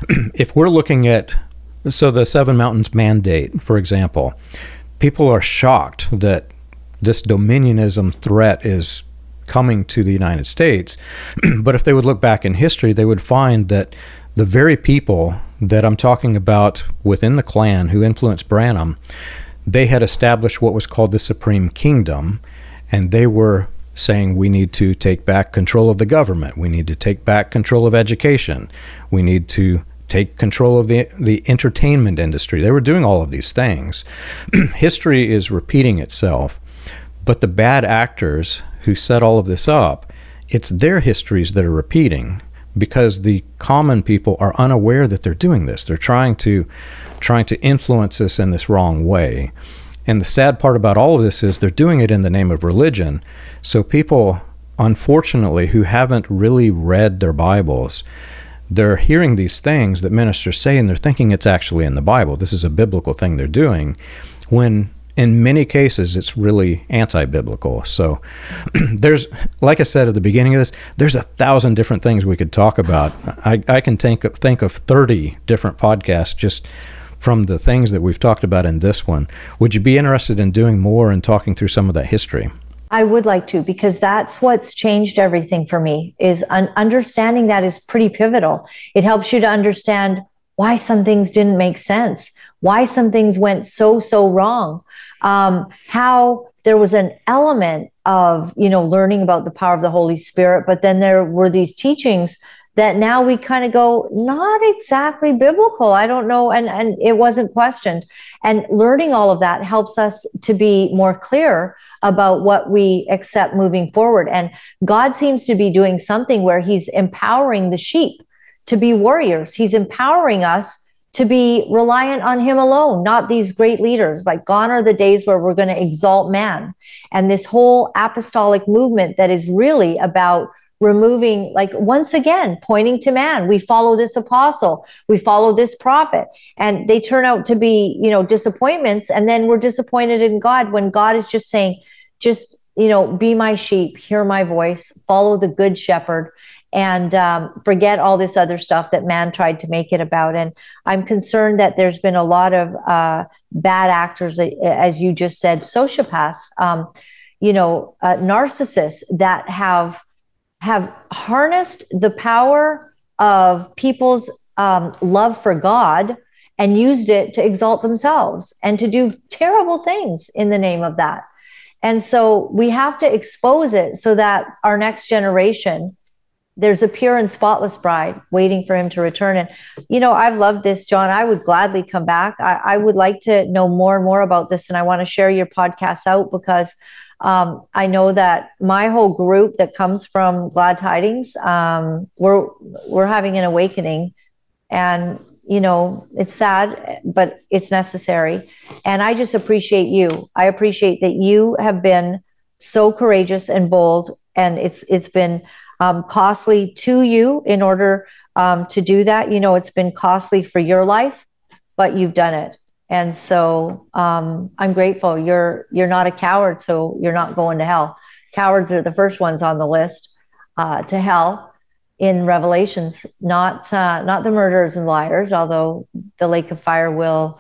A: if we're looking at, so the Seven Mountains Mandate, for example, people are shocked that this dominionism threat is coming to the United States. But if they would look back in history, they would find that the very people that I'm talking about within the Klan who influenced Branham, they had established what was called the Supreme Kingdom, and they were saying we need to take back control of the government, we need to take back control of education, we need to take control of the the entertainment industry. They were doing all of these things. History is repeating itself, but the bad actors who set all of this up, it's their histories that are repeating, because the common people are unaware that they're doing this. They're trying to trying to influence us in this wrong way. And the sad part about all of this is they're doing it in the name of religion. So people, unfortunately, who haven't really read their Bibles, they're hearing these things that ministers say, and they're thinking it's actually in the Bible. This is a biblical thing they're doing, when in many cases it's really anti-biblical. So there's, like I said at the beginning of this, there's a thousand different things we could talk about. I, I can think of, think of thirty different podcasts just from the things that we've talked about in this one. Would you be interested in doing more and talking through some of that history?
B: I would like to, because that's what's changed everything for me, is un- understanding that is pretty pivotal. It helps you to understand why some things didn't make sense, why some things went so, so wrong, um, how there was an element of, you know, learning about the power of the Holy Spirit, but then there were these teachings that now we kind of go, not exactly biblical. I don't know. And, and it wasn't questioned. And learning all of that helps us to be more clear about what we accept moving forward. And God seems to be doing something where he's empowering the sheep to be warriors. He's empowering us to be reliant on him alone, not these great leaders. Like, gone are the days where we're going to exalt man. And this whole apostolic movement that is really about removing, like, once again, pointing to man. We follow this apostle, we follow this prophet, and they turn out to be, you know, disappointments. And then we're disappointed in God when God is just saying, just, you know, be my sheep, hear my voice, follow the good shepherd, and um, forget all this other stuff that man tried to make it about. And I'm concerned that there's been a lot of uh, bad actors, as you just said, sociopaths, um, you know, uh, narcissists that have have harnessed the power of people's um, love for God and used it to exalt themselves and to do terrible things in the name of that. And so we have to expose it so that our next generation, there's a pure and spotless bride waiting for him to return. And, you know, I've loved this, John. I would gladly come back. I, I would like to know more and more about this. And I want to share your podcast out, because Um, I know that my whole group that comes from Glad Tidings, um, we're we're having an awakening, and you know, it's sad, but it's necessary. And I just appreciate you. I appreciate that you have been so courageous and bold, and it's it's been um, costly to you in order um, to do that. You know, it's been costly for your life, but you've done it. And so um, I'm grateful. You're you're not a coward, so you're not going to hell. Cowards are the first ones on the list uh, to hell in Revelations, not uh, not the murderers and liars, although the lake of fire will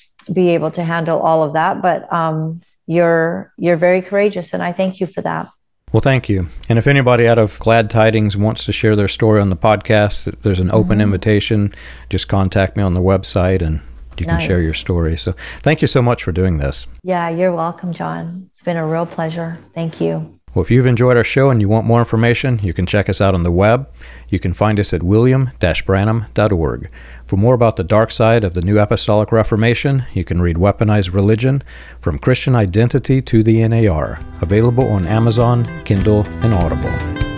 B: be able to handle all of that. But um, you're you're very courageous, and I thank you for that.
A: Well, thank you. And if anybody out of Glad Tidings wants to share their story on the podcast, there's an open mm-hmm. invitation. Just contact me on the website, and you can nice. share your story. So thank you so much for doing this.
B: Yeah, you're welcome, John. It's been a real pleasure. Thank you.
A: Well, if you've enjoyed our show and you want more information, you can check us out on the web. You can find us at william dash branham dot org. For more about the dark side of the New Apostolic Reformation, you can read Weaponized Religion, From Christian Identity to the N A R, available on Amazon, Kindle, and Audible.